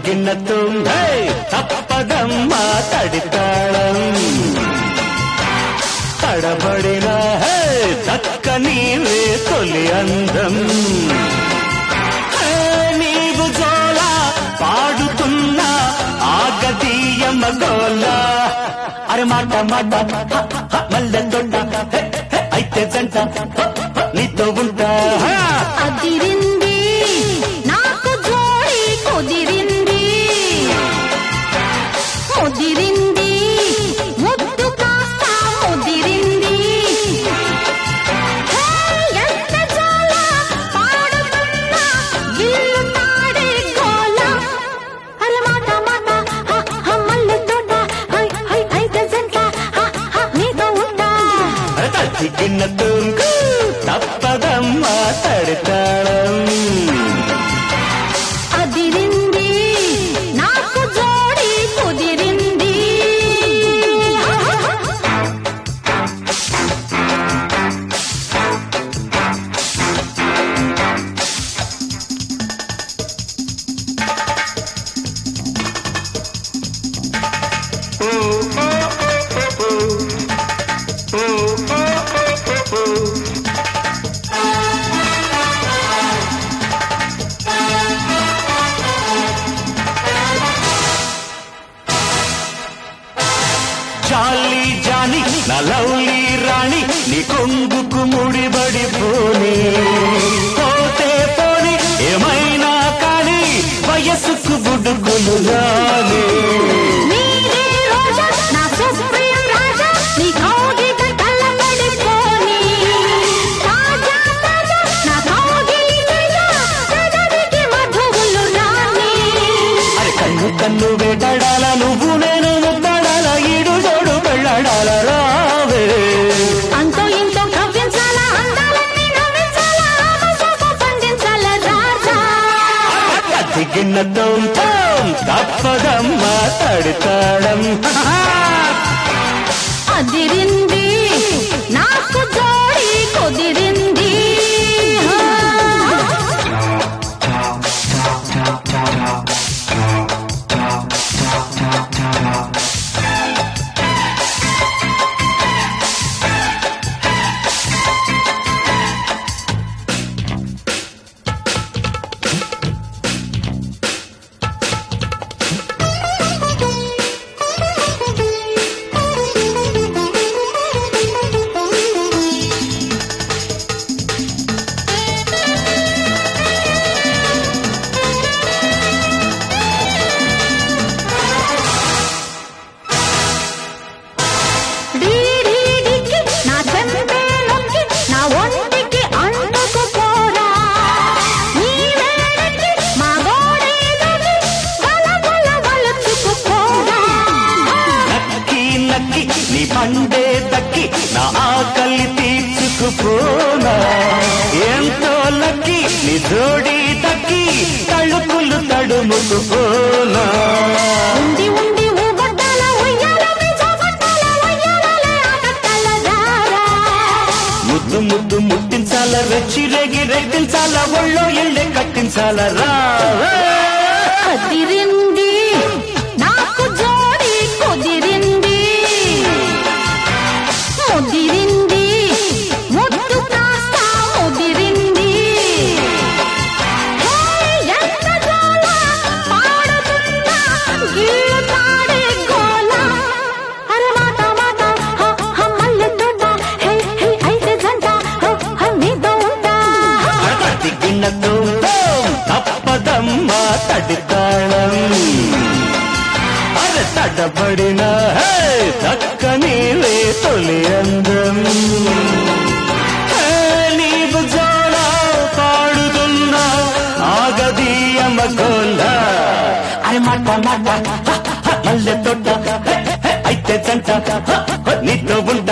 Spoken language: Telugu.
గిన్నెతో తప్పదమ్మా తడితాళం తడబడిన చక్కని తొలి అందం నీవు జోల పాడుతున్న ఆగదీయమ్మ గోల అరే మాట మాట మల్లె తొట్ట అయితే జంట నీతో ఉంటా అదిరింది నాకు జోడి కుదిరింది ముదిరింది ముద్దు కాస్త ముదిరింది ఎంత జోల పాడుతున్నా గిల్లు తాడే గోల అరే మాట మాట మల్లె తోట అయితే జంట నీతో ఉంటా గిన్నెతో తప్పదమ్మా తడితాళం అదిరింది నాకు జోడి కుదిరింది జాలి జాని నా లవ్లీ రాణి నీ కొంగుకు ముడిబడిపోని పోతే పోని ఏమైనా కానీ వయసుకు బుడుగులు రాని నీదే రోజా నా సుప్రీం రాజా నీ కౌగిట కళ్ళబడిపోని తాజా తాజా నా కౌగిలి తేజా పెదవికి మధువులు రాని అరే కన్ను కన్ను వేటాడాల నువ్వు నేను ముద్దాడాల ఈడు జోడు పెళ్ళాడాల రావే అంతో ఇంతో కవ్వించాలా అందాలన్నీ నవ్వించాలా ఆమసోపు పండించాలా రాజా కత్తి గిన్నెతో తప్పదమ్మా తడితాళం అదిరింది నాకు జోడి కుదిరింది డీడీడికి నా చెంపే నొక్కి నా ఒంటికి అంటుకు పోరా నీ వేడికి మా గోడేలోకి గలగల వలుచుకు పోరా నక్కి నక్కి నీ పండే దక్కి నా ఆకలి తీర్చుకుపోనా ఎంతో లక్కి నీ జోడి దక్కి తళుకులు తడుముకుపోనా ఉండి ఉండి ఊగొట్టాల ఉయ్యాల మీజొగొట్టాల ఉయ్యాలలే ఆగట్టాల రారా ముద్దు ముద్దు ముట్టించాల రెచ్చి రేగి రెట్టించాల ఒళ్ళో ఇళ్ళే కట్టించాల రా అదిరింది నాకు జోడి కుదిరింది ముదిరింది ముద్దు కాస్త ముదిరింది ఎంత జోల పాడుతున్నా గిల్లు తాడే గోల అరే మాట మాట మల్లె తోట అయితే జంట నీతో ఉంటా కత్తి గిన్నెతో తప్పదమ్మా తడితాళం అరే తడబడిన చక్కని తొలి అందం నీవు జోల పాడుతున్న ఆగదీయమ్మ గోల అరే మాట మాట మల్లె తోట అయితే జంట నీతో ఉంటా